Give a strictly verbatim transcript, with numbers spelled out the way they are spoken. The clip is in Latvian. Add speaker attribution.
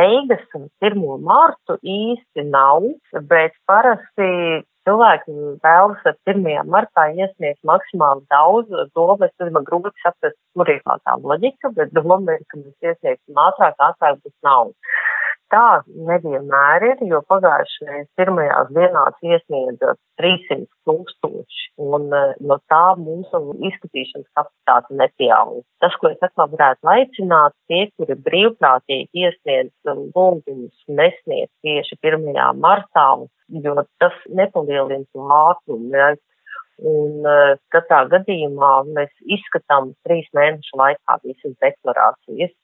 Speaker 1: steigas un pirmo martu īsti nav, bet parasti cilvēki vēlas ar pirmajā martā iesniegt maksimāli daudz. Doma, es man grūti saprast, kur ir tā loģika, bet doma ir, ka mēs iesniegsim ātrāk, ātrāk tas nav. Tā nevienmēr ir, jo pagājušajās pirmajās dienās iesniedza trīssimt tūkstoši, un no tā mūsu izskatīšanas kapacitāte nepieaug. Tas, ko es atkal varētu aicināt, tie, kuri brīvprātīgi iesniedz lūgumus, nesniedz tieši pirmajā martā, jo tas nepalielina to ātrumu. Ja? Un katrā gadījumā mēs izskatām trīs mēnešu laikā visas deklarācijas.